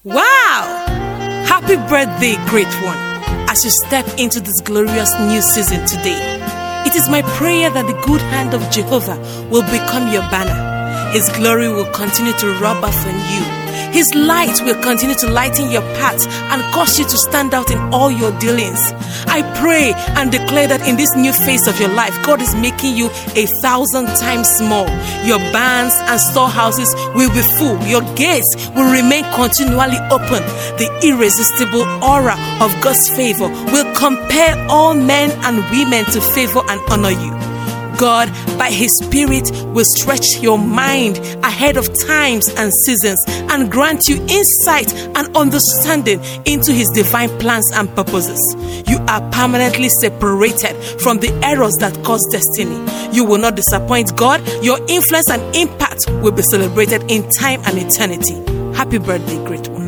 Wow! Happy birthday, great one, as you step into this glorious new season today. It is my prayer that the good hand of Jehovah will become your banner. His glory will continue to rub off on you. His light will continue to lighten your path and cause you to stand out in all your dealings. I pray and declare that in this new phase of your life, God is making you 1,000 times more. Your barns and storehouses will be full. Your gates will remain continually open. The irresistible aura of God's favor will compel all men and women to favor and honor you. God, by His Spirit, will stretch your mind ahead of times and seasons and grant you insight and understanding into His divine plans and purposes. You are permanently separated from the errors that cause destiny. You will not disappoint God. Your influence and impact will be celebrated in time and eternity. Happy birthday, great one.